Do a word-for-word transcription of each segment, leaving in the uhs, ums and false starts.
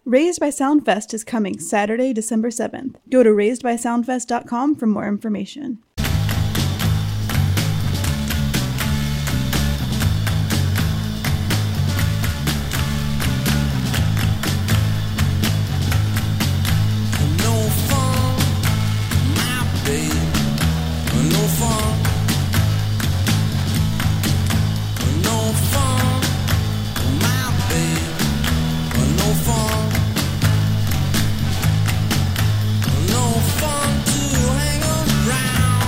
Raised by Soundfest is coming Saturday, December seventh. Go to raised by soundfest dot com for more information. No fun to hang around.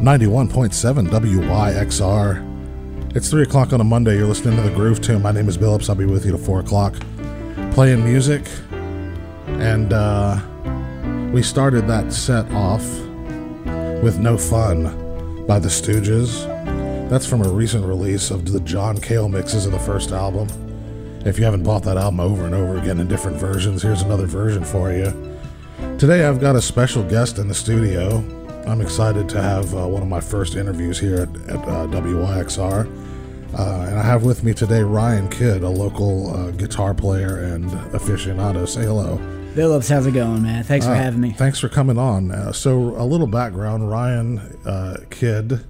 ninety-one point seven W Y X R. It's three o'clock on a Monday. You're listening to The Groove Tune. My name is Billups. I'll be with you till four o'clock playing music. And uh, we started that set off with No Fun by The Stooges. That's from a recent release of the John Cale mixes of the first album. If you haven't bought that album over and over again in different versions, here's another version for you. Today I've got a special guest in the studio. I'm excited to have uh, one of my first interviews here at, at uh, W Y X R. Uh, and I have with me today Ryan Kidd, a local uh, guitar player and aficionado. Say hello. Billups, how's it going, man? Thanks for uh, having me. Thanks for coming on. Uh, so a little background, Ryan uh, Kidd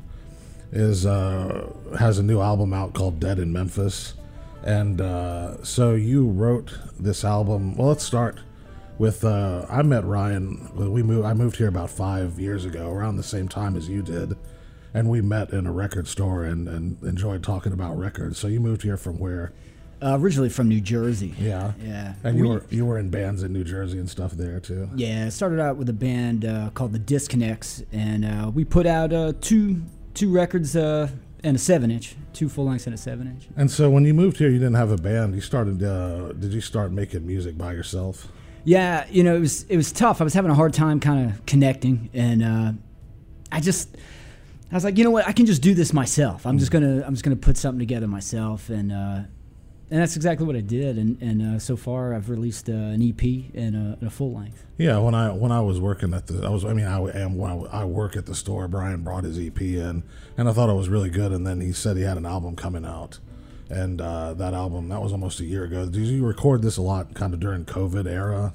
is uh, has a new album out called Dead in Memphis. And uh, so you wrote this album. Well, let's start with, uh, I met Ryan, we moved, I moved here about five years ago, around the same time as you did. And we met in a record store and, and enjoyed talking about records. So you moved here from where? Uh, originally from New Jersey. Yeah. Yeah. And you we, were you were in bands in New Jersey and stuff there too. Yeah, I started out with a band uh, called the Disconnects, and uh, we put out uh, two two records uh, and a seven inch, two full lengths and a seven inch. And so when you moved here, you didn't have a band. You started. Uh, did you start making music by yourself? Yeah, you know, it was it was tough. I was having a hard time kind of connecting, and uh, I just. I was like, you know what? I can just do this myself. I'm just gonna, I'm just gonna put something together myself, and uh, and that's exactly what I did. And and uh, so far, I've released uh, an E P and a, and a full length. Yeah, when I when I was working at the, I was, I mean, I am when I, I work at the store. Brian brought his E P in, and I thought it was really good. And then he said he had an album coming out, and uh, that album that was almost a year ago. Did you record this a lot, kind of during COVID era?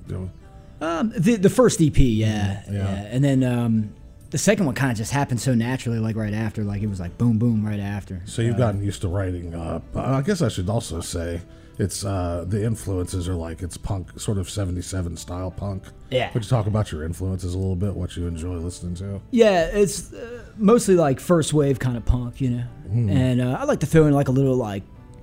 Um, the the first E P, yeah, yeah, yeah. and then. Um, The second one kind of just happened so naturally, like right after, like it was like boom, boom, right after. So you've uh, gotten used to writing. Uh, I guess I should also say it's uh, the influences are like it's punk, sort of seventy-seven style punk. Yeah. Would you talk about your influences a little bit, what you enjoy listening to? Yeah, it's uh, mostly like first wave kind of punk, you know. Mm. And uh, I like to throw in like a little like,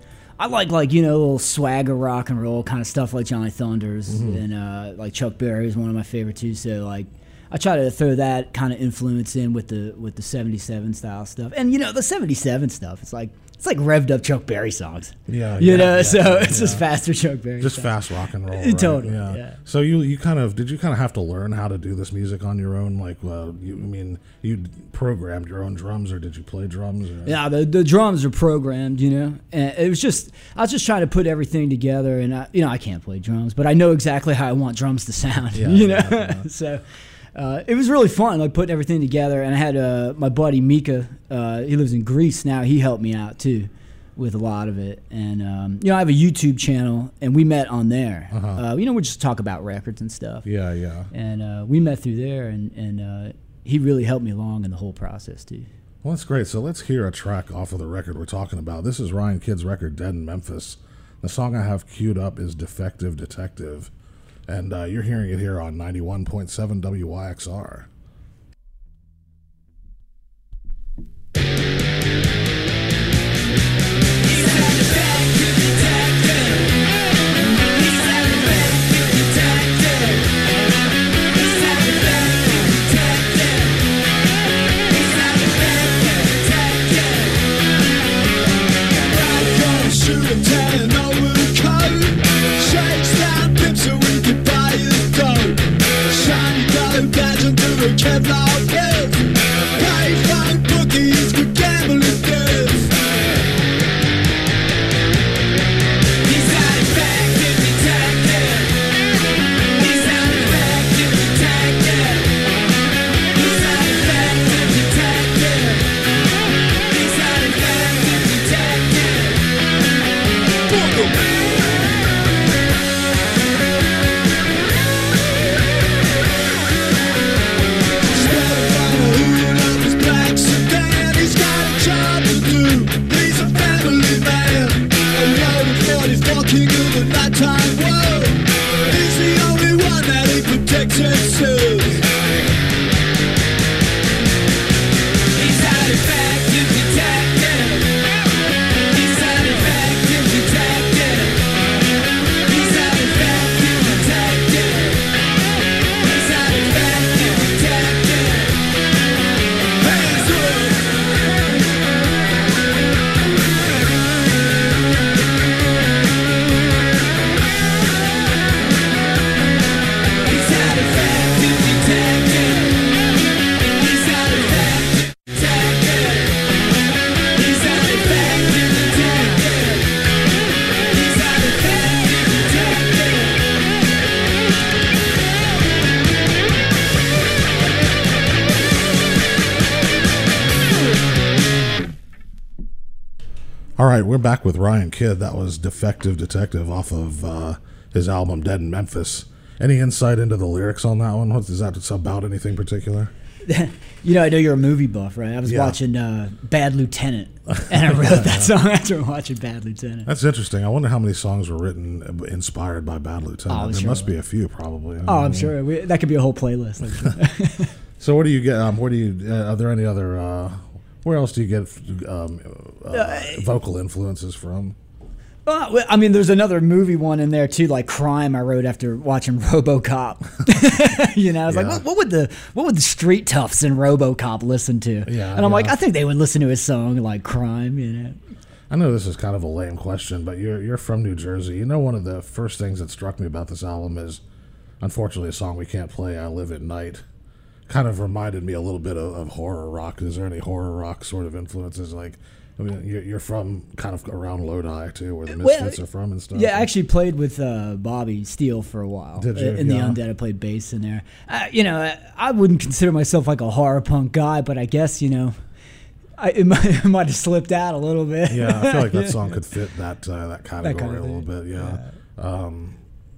I like like you know a little swagger rock and roll kind of stuff like Johnny Thunders mm-hmm. and uh, like Chuck Berry is one of my favorite too. So like. I try to throw that kind of influence in with the with the seventy-seven style stuff, and you know the seventy-seven stuff. It's like it's like revved up Chuck Berry songs. Yeah, you yeah, know, yeah, so yeah, it's yeah. just faster Chuck Berry. Just songs. fast rock and roll. Right? Totally. Yeah. yeah. So you you kind of did you kind of have to learn how to do this music on your own? Like, uh, you I mean, you programmed your own drums, or did you play drums? Or? Yeah, the the drums are programmed. You know, and it was just I was just trying to put everything together, and I, you know I can't play drums, but I know exactly how I want drums to sound. Yeah, you know, yeah, yeah. so. Uh, it was really fun, like putting everything together. And I had uh, my buddy Mika. Uh, he lives in Greece now. He helped me out too with a lot of it. And um, you know, I have a YouTube channel, and we met on there. Uh-huh. Uh, you know, we just talk about records and stuff. Yeah, yeah. And uh, we met through there, and and uh, he really helped me along in the whole process too. Well, that's great. So let's hear a track off of the record we're talking about. This is Ryan Kidd's record, Dead in Memphis. The song I have queued up is Defective Detective. And uh, you're hearing it here on ninety-one point seven W Y X R. Shakes down dips so we can buy his dough. Shiny dollar badge under a All right, we're back with Ryan Kidd. That was Defective Detective off of uh, his album Dead in Memphis. Any insight into the lyrics on that one? What, is that about anything particular? You know, I know you're a movie buff, right? I was Yeah. watching uh, Bad Lieutenant, and I wrote that song after watching Bad Lieutenant. That's interesting. I wonder how many songs were written inspired by Bad Lieutenant. Oh, there sure. must be a few, probably. Oh, I'm sure we, that could be a whole playlist. I'm sure. So, where do you get? Um, where do you? Uh, are there any other? Uh, where else do you get um, uh, vocal influences from? Uh, well, I mean, there's another movie one in there too, like Crime. I wrote after watching RoboCop. You know, I was Yeah. like, what, what would the what would the street toughs in RoboCop listen to? Yeah, and I'm like, yeah. I think they would listen to his song like Crime. You know, I know this is kind of a lame question, but you're you're from New Jersey. You know, one of the first things that struck me about this album is, unfortunately, a song we can't play. I Live at Night. Kind of reminded me a little bit of, of horror rock. Is there any horror rock sort of influences? Like, I mean, you're, you're from kind of around Lodi too, where the Misfits Well, are from and stuff. yeah, I actually played with uh, Bobby Steele for a while. Did you? In the Yeah. Undead, I played bass in there. Uh, you know, I, I wouldn't consider myself like a horror punk guy, but I guess you know, I it might, it might have slipped out a little bit. Yeah, I feel like that song could fit that uh, that category kind of a little thing. bit. Yeah. Um,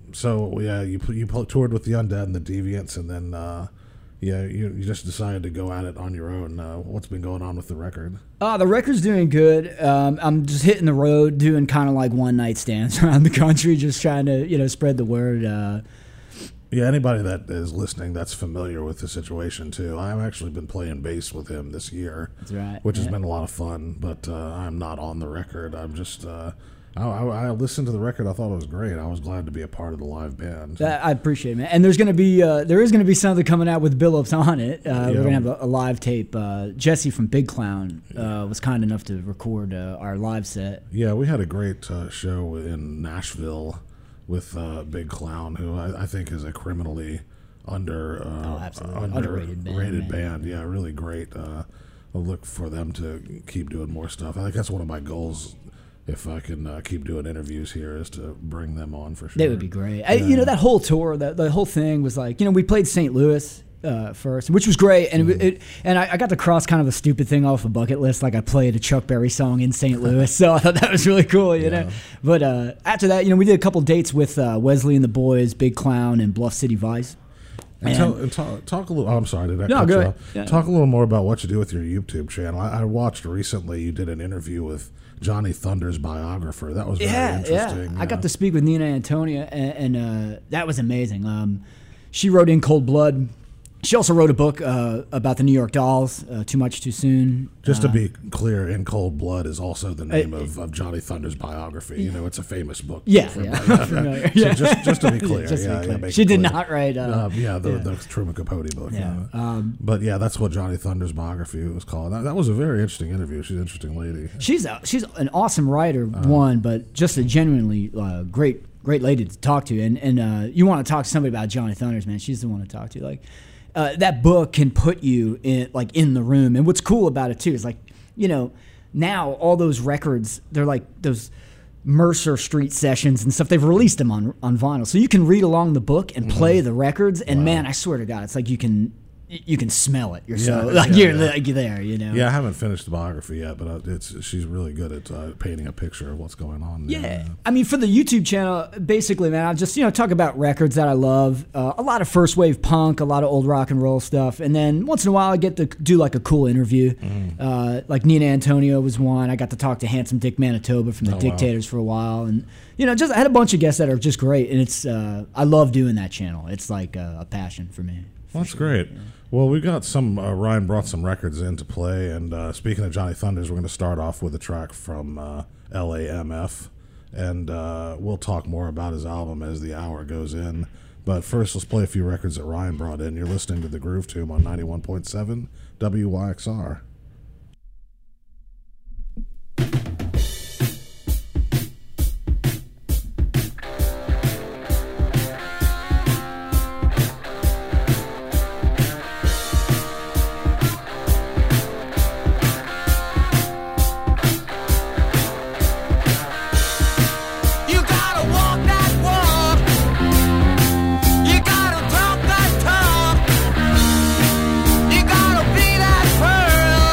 so yeah, you you toured with the Undead and the Deviants, and then uh, yeah, you you just decided to go at it on your own. Uh, what's been going on with the record? Uh, the record's doing good. Um, I'm just hitting the road, doing kind of like one night stands around the country, just trying to you know spread the word. Uh, Yeah, anybody that is listening that's familiar with the situation too. I've actually been playing bass with him this year, That's right, which has yeah. been a lot of fun. But uh, I'm not on the record. I'm just. Uh, I, I, I listened to the record. I thought it was great. I was glad to be a part of the live band. That- I appreciate it, man. And there's gonna be uh, there is gonna be something coming out with Billups on it. Uh, Yeah. We're gonna have a, a live tape. Uh, Jesse from Big Clown uh, was kind enough to record uh, our live set. Yeah, we had a great uh, show in Nashville with uh, Big Clown, who I, I think is a criminally under uh, Oh, absolutely. Underrated band, rated man. band. Yeah, really great. Uh, I'll look for them to keep doing more stuff. I think that's one of my goals. If I can uh, keep doing interviews here, is to bring them on for sure. That would be great. I, you know, that whole tour, that the whole thing was like, you know, we played Saint Louis uh, first, which was great, and it, it and I, I got to cross kind of a stupid thing off a bucket list, like I played a Chuck Berry song in Saint Louis, so I thought that was really cool, you Yeah. know. But uh, after that, you know, we did a couple dates with uh, Wesley and the Boys, Big Clown, and Bluff City Vice. And, tell, and talk, talk a little. Oh, I'm sorry, did I No, cut go you ahead. off? Yeah. Talk a little more about what you do with your YouTube channel. I, I watched recently. You did an interview with Johnny Thunder's biographer. That was very Yeah, yeah. interesting. I got to speak with Nina Antonia, and, and uh, that was amazing. Um, she wrote In Cold Blood. She also wrote a book uh, about the New York Dolls, uh, Too Much Too Soon. Just to Uh, be clear, In Cold Blood is also the name Uh, of, of Johnny Thunder's biography. You know, it's a famous book. Yeah, for- yeah, I'm familiar. So Yeah. just, just to be clear, Yeah, just to be yeah, clear. yeah, make She it did clear. not write, uh, Uh, yeah, the, yeah. the Truman Capote book. Yeah. Yeah. Um, but yeah, that's what Johnny Thunder's biography was called. That, that was a very interesting interview. She's an interesting lady. She's a, she's an awesome writer, Uh-huh. one, but just a genuinely uh, great great lady to talk to. And and uh, you want to talk to somebody about Johnny Thunders, man? She's the one to talk to. Like uh, that book can put you in like in the room. And what's cool about it too is like you know now all those records, they're like those Mercer Street sessions and stuff. They've released them on on vinyl, so you can read along the book and play the records. And Mm-hmm. Wow. man, I swear to God, it's like you can. You can smell it. You're so Yeah, like yeah, you're, yeah. like, you're there, you know. Yeah, I haven't finished the biography yet, but uh, it's she's really good at uh, painting a picture of what's going on. there. Yeah, I mean, for the YouTube channel, basically, man, I just you know talk about records that I love, uh, a lot of first wave punk, a lot of old rock and roll stuff, and then once in a while I get to do like a cool interview. Mm-hmm. Uh, like Nina Antonio was one. I got to talk to Handsome Dick Manitoba from the Oh, wow. Dictators for a while, and you know, just I had a bunch of guests that are just great, and it's uh, I love doing that channel. It's like a, a passion for me. Well, that's great. Well, we got some. Uh, Ryan brought some records in to play, and uh, speaking of Johnny Thunders, we're going to start off with a track from uh, L A M F, and uh, we'll talk more about his album as the hour goes in. But first, let's play a few records that Ryan brought in. You're listening to the Groove Tube on ninety-one point seven W Y X R. You gotta walk that walk. You gotta talk that talk. You gotta be that pearl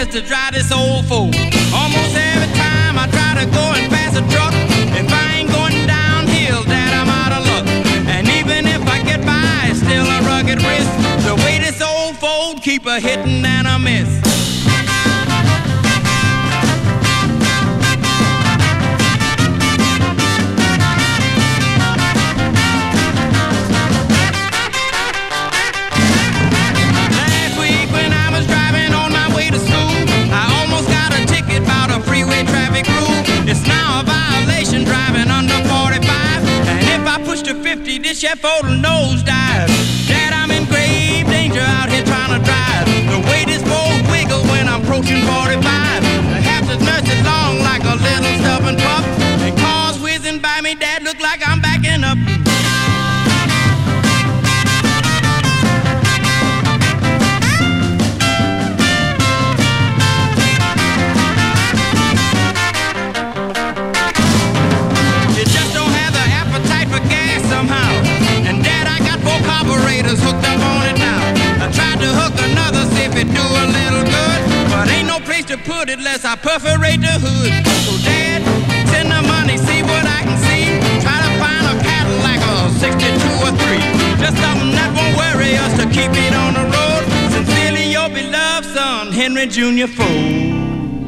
just to drive this old Ford. Almost every time I try to go and pass a truck, if I ain't going downhill, Dad, I'm out of luck. And even if I get by, it's still a rugged risk. The way this old Ford keep a hitting and a miss. This here Ford will nosedive. Dad, I'm in grave danger out here trying to drive. The way this Ford wiggle when I'm approaching forty-five. I have to nurse it long like a little stubborn pup. And cars whizzing by me, Dad, look like I'm backing up. Hooked up on it now. I tried to hook another, see if it do a little good, but ain't no place to put it lest I perforate the hood. So Dad, send the money, see what I can see. Try to find a Cadillac or sixty-two or three. Just something that won't worry us to keep it on the road. Sincerely your beloved son, Henry Junior Ford.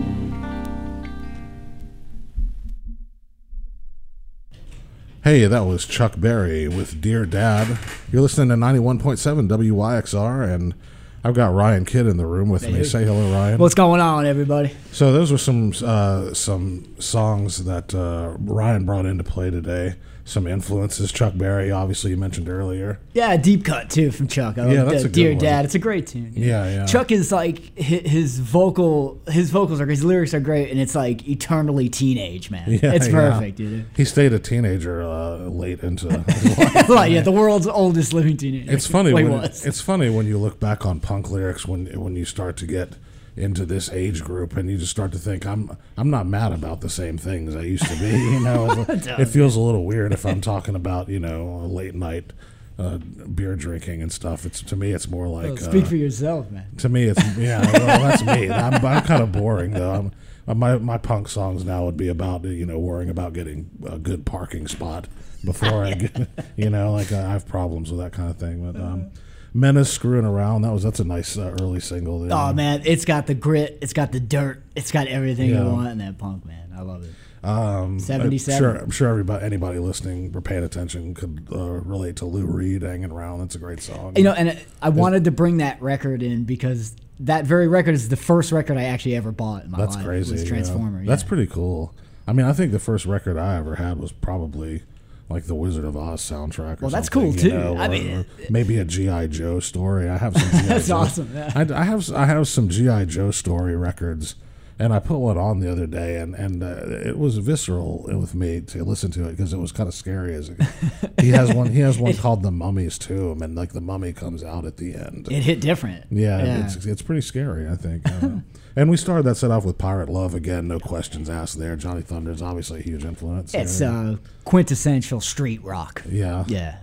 Hey, that was Chuck Berry with Dear Dad. You're listening to ninety-one point seven W Y X R, and I've got Ryan Kidd in the room with me. Say hello, Ryan. What's going on, everybody? So those were some uh, some songs that uh, Ryan brought into play today. Some influences. Chuck Berry, obviously, you mentioned earlier. Yeah, deep cut, too, from Chuck. I yeah, love that's the, a good Dear one. Dad. It's a great tune. Yeah, yeah. Chuck is like, his vocal, his vocals are, his lyrics are great, and it's like eternally teenage, man. Yeah, it's perfect, yeah. dude. He stayed a teenager uh, late into his life. Like, yeah, the world's oldest living teenager. It's funny. Well, when, was. It's funny when you look back on punk lyrics when when you start to get into this age group and you just start to think I'm I'm not mad about the same things I used to be. You know, it feels a little weird if I'm talking about you know a late night uh, beer drinking and stuff. It's to me it's more like well, speak uh, for yourself, man. To me it's yeah. Well, that's me. I'm, I'm kind of boring though. I'm, my my punk songs now would be about you know worrying about getting a good parking spot before I get you know like I have problems with that kind of thing. But um, Menace, Screwing Around, that was that's a nice uh, early single. There. Oh man, it's got the grit, it's got the dirt, it's got everything Yeah. you want in that punk, man. I love it. Um, seventy-seven. I'm sure, I'm sure everybody, anybody listening or paying attention could uh, relate to Lou Reed, Hanging Around. That's a great song. You know, and I wanted to bring that record in because that very record is the first record I actually ever bought in my That's life. crazy. Was Transformer. Yeah. Yeah. That's pretty cool. I mean, I think the first record I ever had was probably like the Wizard of Oz soundtrack. Or Well, that's something, cool, you too. know, I or- mean, or maybe a G I. Joe story. I have some. G I. That's Joe. awesome, yeah. I, I have I have some G I. Joe story records, and I put one on the other day, and and uh, it was visceral with me to listen to it because it was kind of scary. As a, he has one he has one called The Mummy's Tomb, and like the mummy comes out at the end. It hit different. Yeah, Yeah. It's, it's pretty scary, I think. Uh, and we started that set off with Pirate Love again, no questions asked there. Johnny Thunder's obviously a huge influence. It's there. uh, quintessential street rock. yeah. Yeah.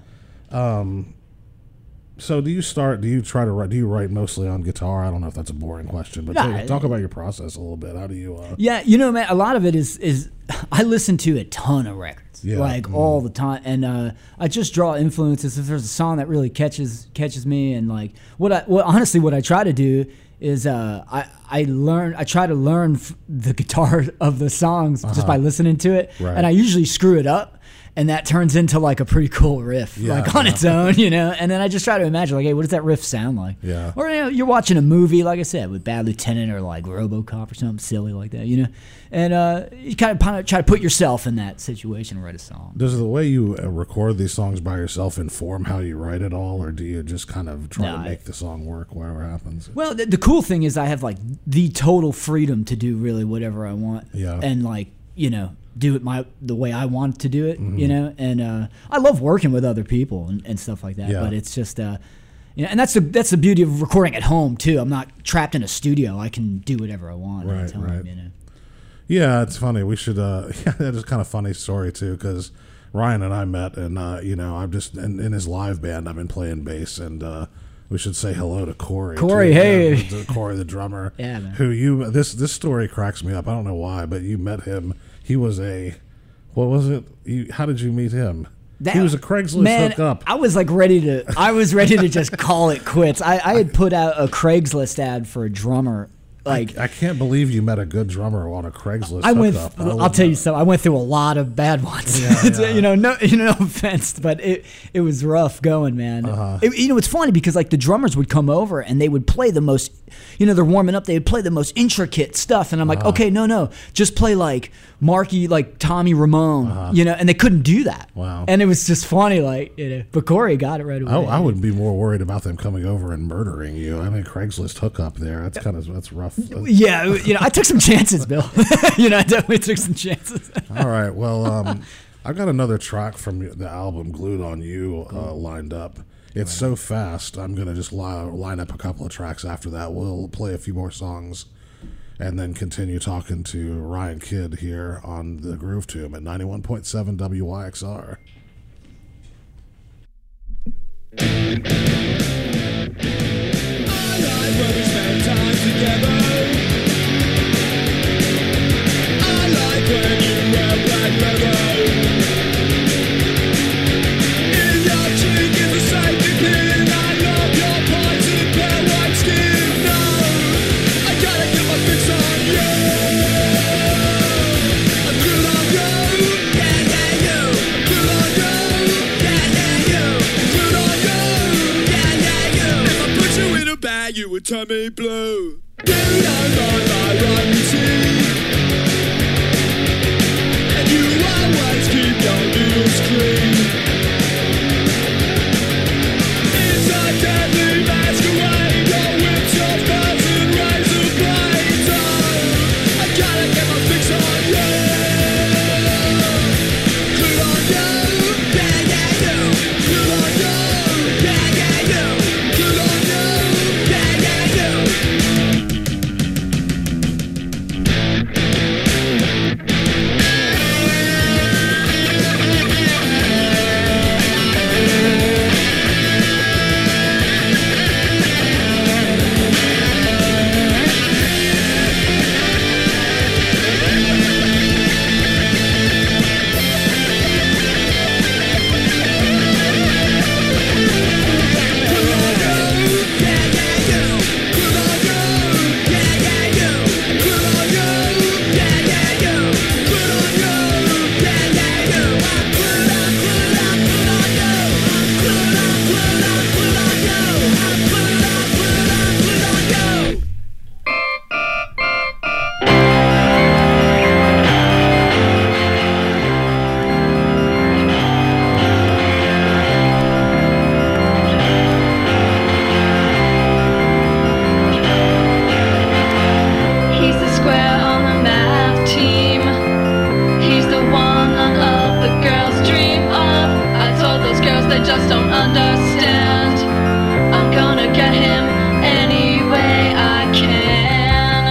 So do you start? Do you try to write? Do you write mostly on guitar? I don't know if that's a boring question, but Nah, talk, talk about your process a little bit. How do you? Uh, Yeah, you know, man, a lot of it is is I listen to a ton of records, Yeah. like Mhm. all the time, and uh, I just draw influences. If there's a song that really catches catches me, and like what I, well, honestly, what I try to do is uh, I I learn, I try to learn f- the guitar of the songs just by listening to it, Right. and I usually screw it up. And that turns into like a pretty cool riff, Yeah, like on yeah. its own, you know. And then I just try to imagine, like, hey, what does that riff sound like? Yeah. Or you know, you're watching a movie, like I said, with Bad Lieutenant or like RoboCop or something silly like that, you know. And uh, you kind of try to put yourself in that situation and write a song. does the way you uh, record these songs by yourself inform how you write it all, or do you just kind of try No, to I- make the song work wherever happens? Well, the, the cool thing is I have like the total freedom to do really whatever I want. Yeah. And like, you know, do it my the way I want to do it, Mm-hmm. you know. And uh, I love working with other people and, and stuff like that. Yeah. But it's just, uh, you know, and that's the that's the beauty of recording at home too. I'm not trapped in a studio. I can do whatever I want Right, anytime, right. you know. Yeah, it's funny. We should. Uh, yeah, that is kind of funny story too, because Ryan and I met, and uh, you know, I'm just in, in his live band. I've been playing bass, and uh, we should say hello to Corey. Corey, too. hey. Yeah, Corey, the drummer. Yeah, man. Who you, this, this story cracks me up. I don't know why, but you met him. He was a, what was it? You, how did you meet him? That, he was a Craigslist man, hookup. I was like ready to. I was ready to just call it quits. I, I had put out a Craigslist ad for a drummer. Like I, I can't believe you met a good drummer on a Craigslist I went. hookup. I'll I tell you know. something. I went through a lot of bad ones. Yeah, yeah. You know, no, you know, no offense, but it it was rough going, man. Uh-huh. It, you know, it's funny because like the drummers would come over and they would play the most. You know, they're warming up. They would play the most intricate stuff, and I'm like, Uh-huh. okay, no, no, just play like Marky, like Tommy Ramone. Uh-huh. You know, and they couldn't do that. Wow. And it was just funny, like you know. But Corey got it right away. I, I would be more worried about them coming over and murdering you. I mean, Craigslist hookup there. That's kind of that's rough. Yeah, you know, I took some chances, Bill. you know, I definitely took some chances. All right. Well, um, I've got another track from the album "Glued on You" uh, lined up. It's so fast. I'm gonna just li- line up a couple of tracks after that. We'll play a few more songs, and then continue talking to Ryan Kidd here on the Groove Tomb at ninety-one point seven W Y X R. You would turn me blue. You don't know my routine, and you always keep your needles clean. It's a deadly masquerade. Your whips, your spurs, and razor blades. Oh, I gotta get my fix on you. Glued on you, yeah, yeah, you. Glued on you, yeah, yeah, you. Glued on you, yeah, yeah, you. He's the square on the math team. He's the one none of the girls dream of. I told those girls they just don't understand. I'm gonna get him any way I can.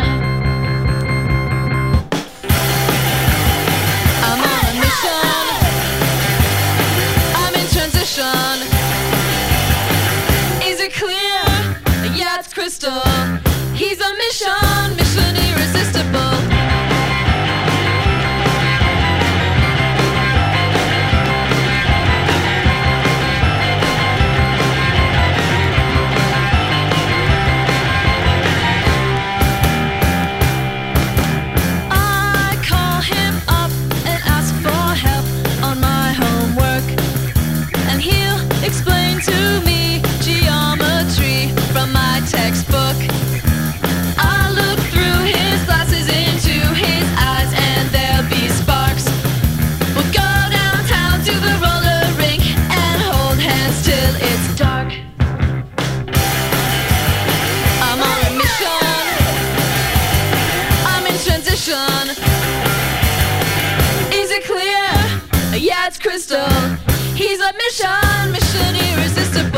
I'm on a mission. I'm in transition. Is it clear? Yeah, it's crystal. He's a mission, mission irresistible. I call him up and ask for help on my homework, and he'll explain to me geometry from my textbook. I look through his glasses into his eyes and there'll be sparks. We'll go downtown to the roller rink and hold hands till it's dark. I'm on a mission. I'm in transition. Is it clear? Yeah, it's crystal. He's a mission, mission irresistible.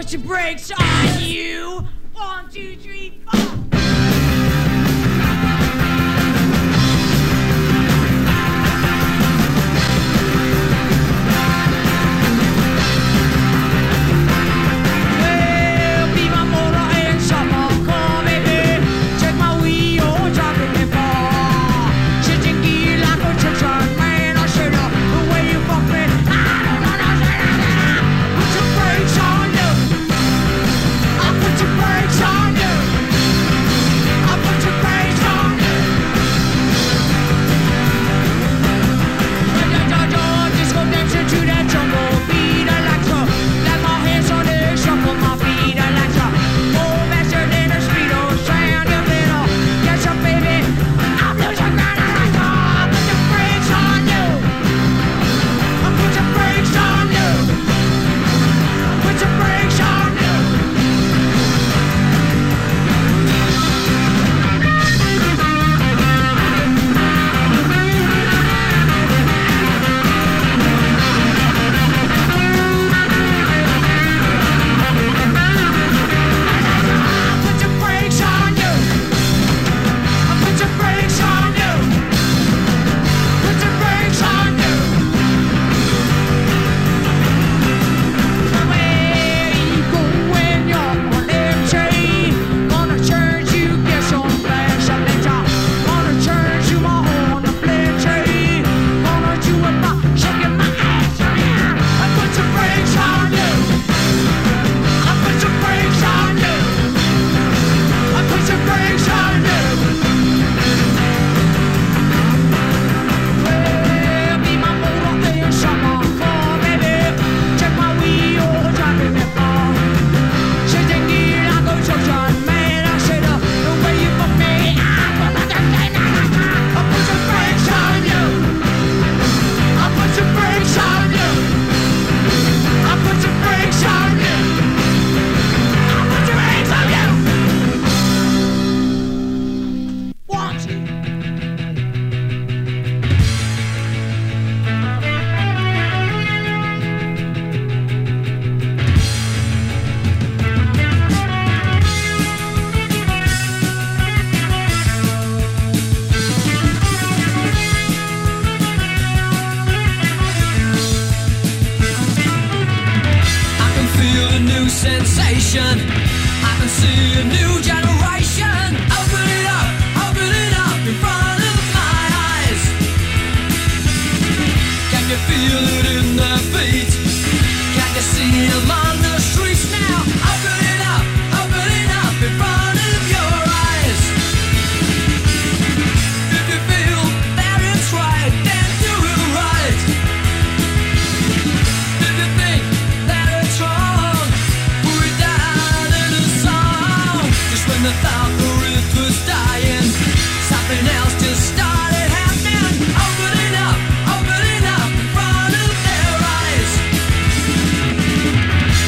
put your brakes on you. One, two, three, four. sensation. I can see a new generation opening up, opening up in front of my eyes. Can you feel it in their feet? Can you see them on the streets now? Opening up, opening up in front of your eyes. If you feel that it's right, then do it right. If you think that it's wrong, put it down in a song. Just when they thought the earth was dying, something else just started happening. Opening up, opening up in front of their eyes.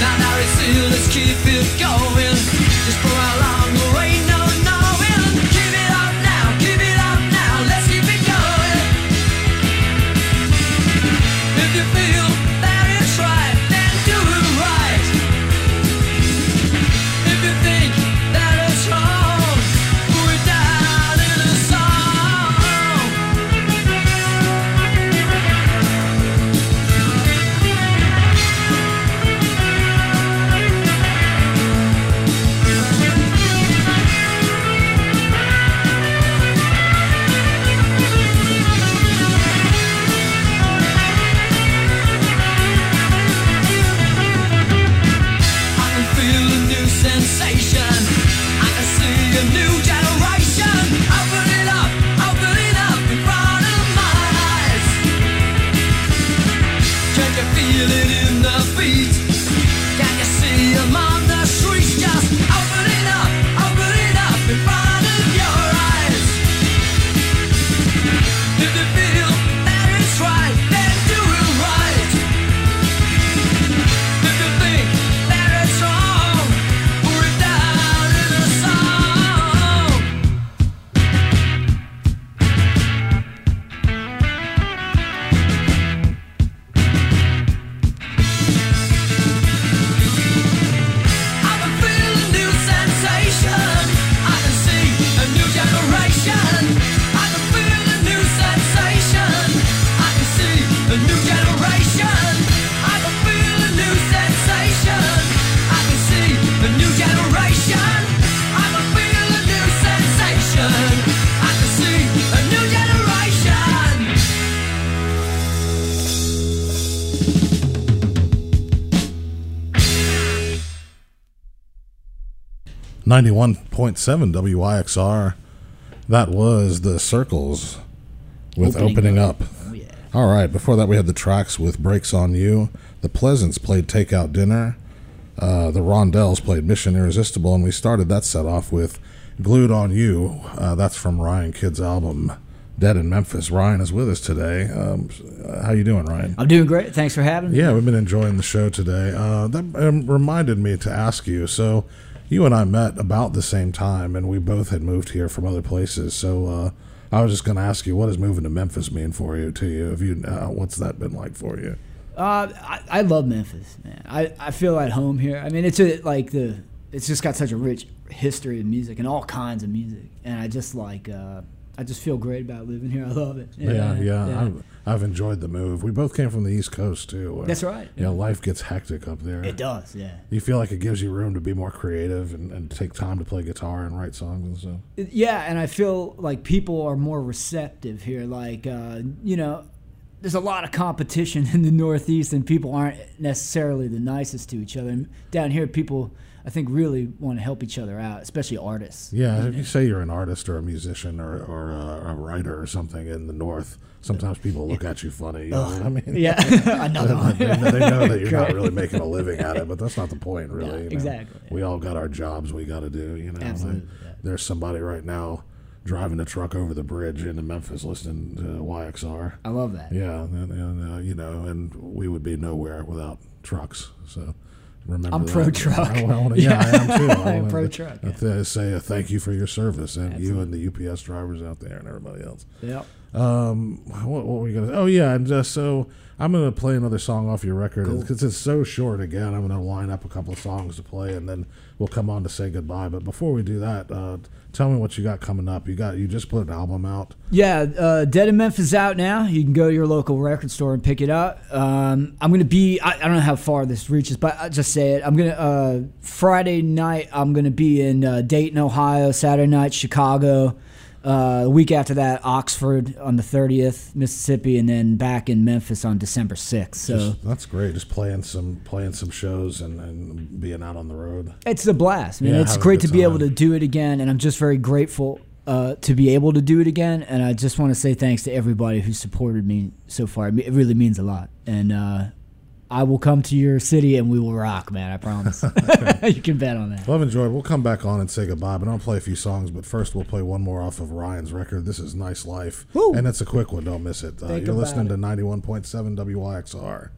ninety-one point seven W I X R. That was the Circles with Opening, Opening Up. Oh, yeah. All right, before that we had the Tracks with Breaks on You. The Pleasants played Takeout Dinner. Uh, the Rondells played Mission Irresistible, and we started that set off with Glued on You. Uh, that's from Ryan Kidd's album Dead in Memphis. Ryan is with us today. Um, how you doing, Ryan? I'm doing great. Thanks for having me. Yeah, we've been enjoying the show today. Uh, that um, reminded me to ask you, so you and I met about the same time, and we both had moved here from other places. So uh, I was just going to ask you, what does moving to Memphis mean for you? To you, have you, uh, what's that been like for you? Uh, I, I love Memphis, man. I, I feel at home here. I mean, it's a, like the it's just got such a rich history of music and all kinds of music, and I just like uh, I just feel great about living here. I love it. Yeah, yeah. yeah. yeah. I've, I've enjoyed the move. We both came from the East Coast too. Where, That's right. Yeah, life gets hectic up there. It does. Yeah. You feel like it gives you room to be more creative and, and take time to play guitar and write songs and stuff. Yeah, and I feel like people are more receptive here. Like uh, you know. There's a lot of competition in the Northeast, and people aren't necessarily the nicest to each other. And down here, people, I think, really want to help each other out, especially artists. Yeah, if you say you're an artist or a musician or, or a, a writer or something in the North, sometimes people look at you funny. You know what I mean? Yeah, another one. they, they know that you're not really making a living at it, but that's not the point, really. Yeah, you know? Exactly. We all got our jobs we got to do. You know, Absolutely. Like, Yeah. There's somebody right now driving a truck over the bridge into Memphis listening to Y X R. I love that. Yeah, and, and uh, you know, and we would be nowhere without trucks. So remember, I'm that. pro truck. I, I wanna, yeah, I am too. I I'm wanna pro truck. th- Yeah. say a thank you for your service, and Absolutely. you and the U P S drivers out there and everybody else. Yep. Um, what, what were we gonna? Oh yeah, and just so I'm gonna play another song off your record because Cool. it's so short. Again, I'm gonna line up a couple of songs to play, and then we'll come on to say goodbye. But before we do that, uh, tell me what you got coming up. You got you just put an album out. Yeah, uh, Dead in Memphis is out now. You can go to your local record store and pick it up. Um, I'm gonna be. I, I don't know how far this reaches, but I'll just say it. I'm gonna uh, Friday night. I'm gonna be in uh, Dayton, Ohio. Saturday night, Chicago. Uh, the week after that, Oxford on the thirtieth, Mississippi, and then back in Memphis on December sixth. So Just, that's great. Just playing some playing some shows and, and being out on the road. it's a blast, man. Yeah, It's have a great good to be able time. to do it again, and I'm just very grateful uh, to be able to do it again. And I just want to say thanks to everybody who supported me so far. It really means a lot. And uh, I will come to your city and we will rock, man. I promise. You can bet on that. Well, I've enjoyed. We'll come back on and say goodbye, but I'll play a few songs. But first, we'll play one more off of Ryan's record. This is Nice Life, Woo. and it's a quick one. Don't miss it. Uh, Think you're about listening it. to ninety-one point seven W I X R.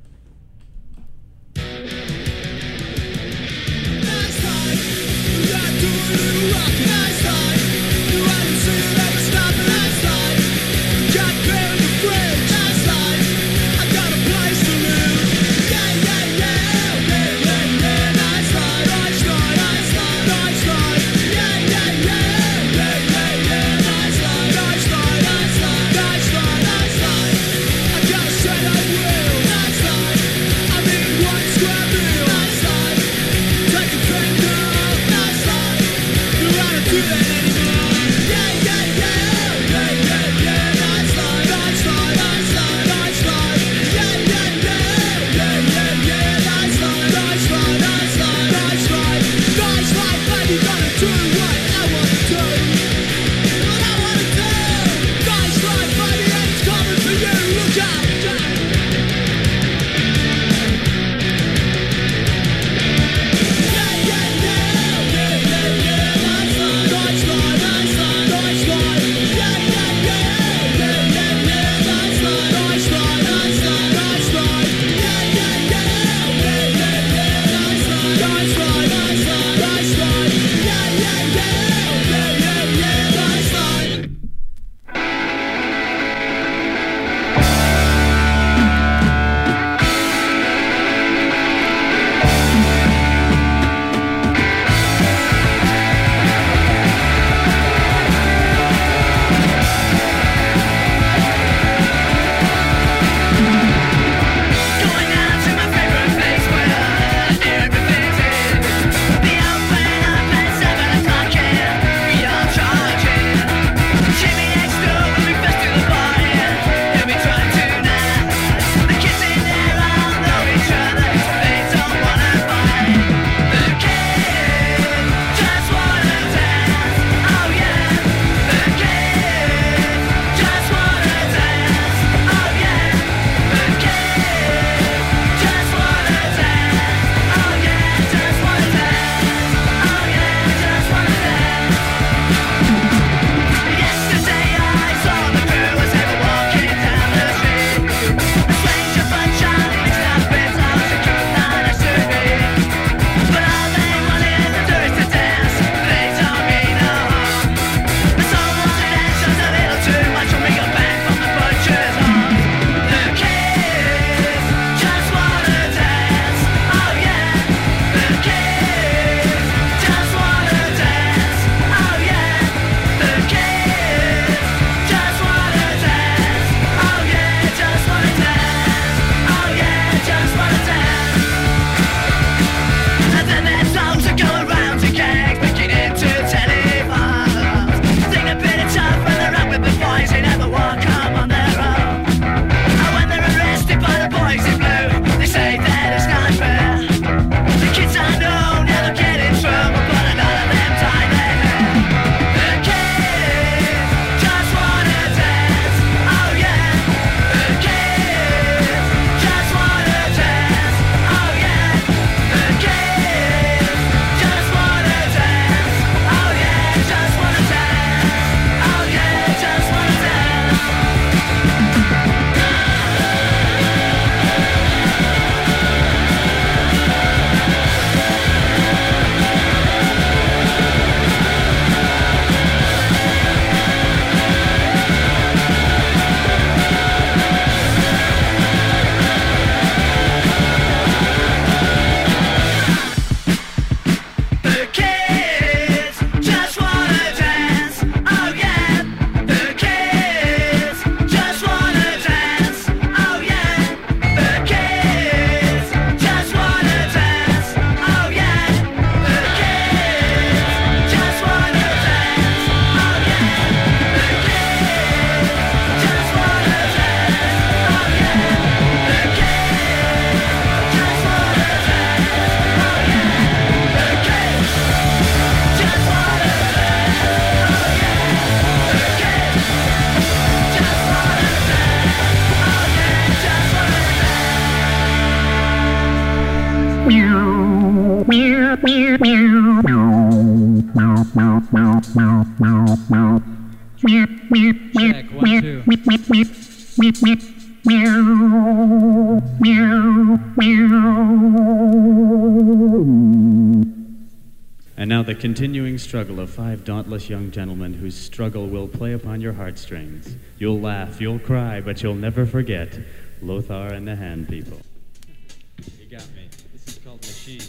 Yeah, yeah, yeah. Check, one, two. And now the continuing struggle of five dauntless young gentlemen whose struggle will play upon your heartstrings. You'll laugh, you'll cry, but you'll never forget Lothar and the Hand People. You got me. This is called Machines.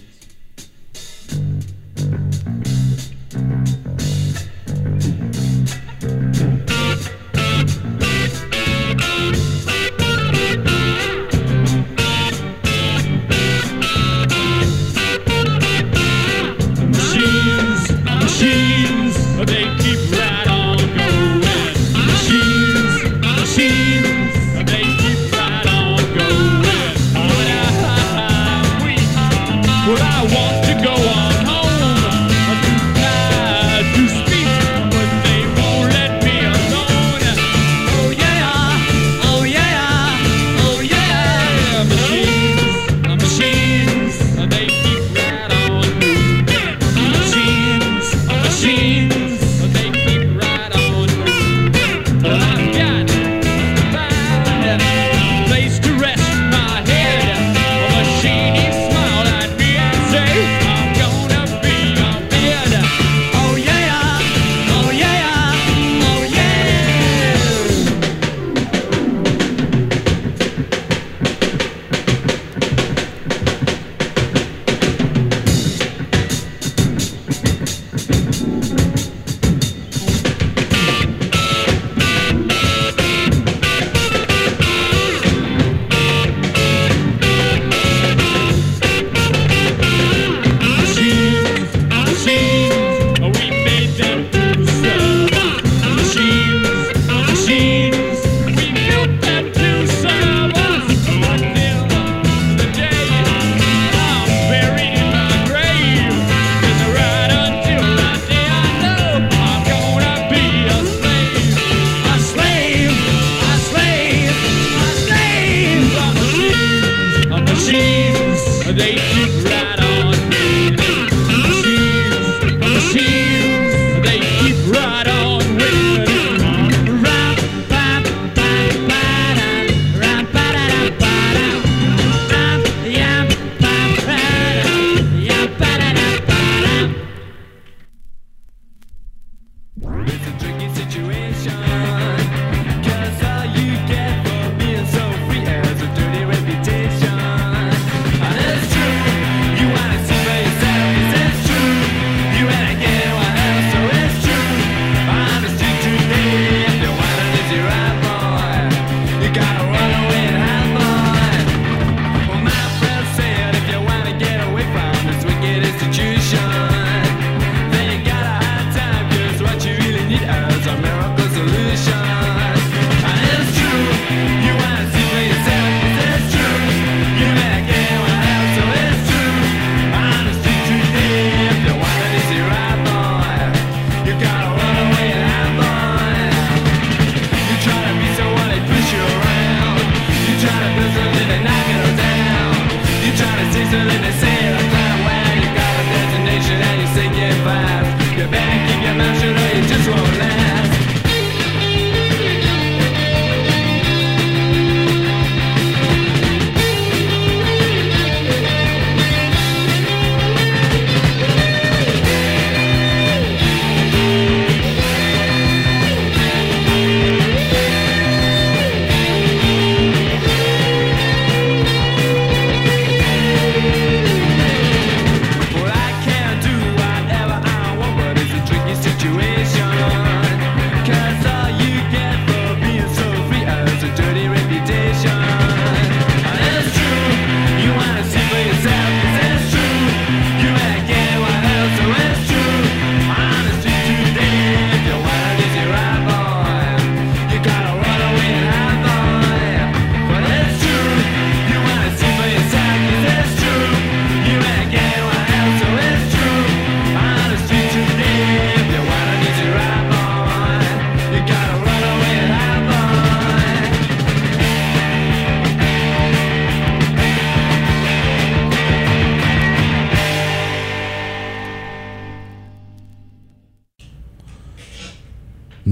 Machines, they keep right on going. Machines, machines, they keep right on going.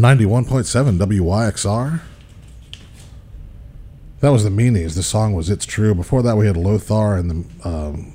ninety-one point seven W Y X R. That was the Meanies. The song was It's True. Before that, we had Lothar and the... Um,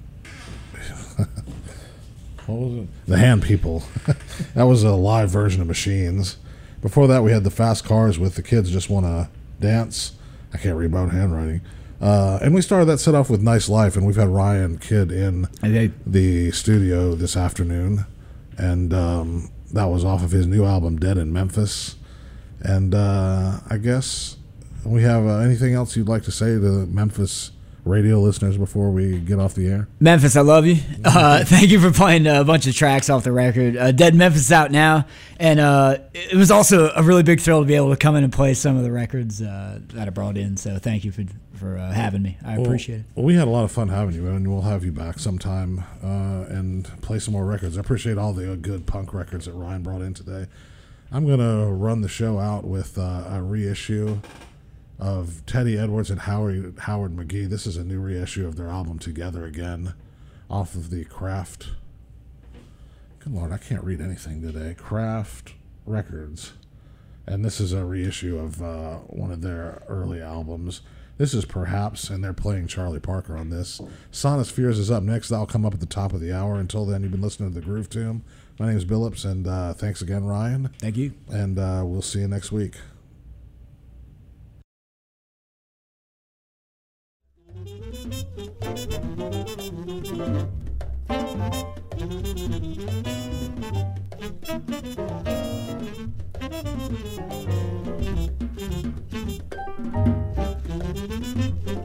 what was it? The Hand People. That was a live version of Machines. Before that, we had the Fast Cars with The Kids Just Want to Dance. I can't read my own handwriting. Uh, and we started that set off with Nice Life, and we've had Ryan Kidd in Okay. the studio this afternoon. And um, that was off of his new album, Dead in Memphis. And uh, I guess we have uh, anything else you'd like to say to the Memphis radio listeners before we get off the air? Memphis, I love you. Uh, thank you for playing a bunch of tracks off the record. Uh, Dead Memphis is out now, and uh, it was also a really big thrill to be able to come in and play some of the records uh, that I brought in. So thank you for for uh, having me. I Well, appreciate it. Well, we had a lot of fun having you, and we'll have you back sometime uh, and play some more records. I appreciate all the good punk records that Ryan brought in today. I'm going to run the show out with uh, a reissue of Teddy Edwards and Howard Howard McGee. This is a new reissue of their album Together Again off of the Kraft. Good Lord, I can't read anything today. Kraft Records. And this is a reissue of uh, one of their early albums. This is Perhaps, and they're playing Charlie Parker on this. Sonus Fears is up next. That'll come up at the top of the hour. Until then, you've been listening to The Groove Tomb. My name is Billups, and uh, thanks again, Ryan. Thank you. And uh, we'll see you next week. Thank you.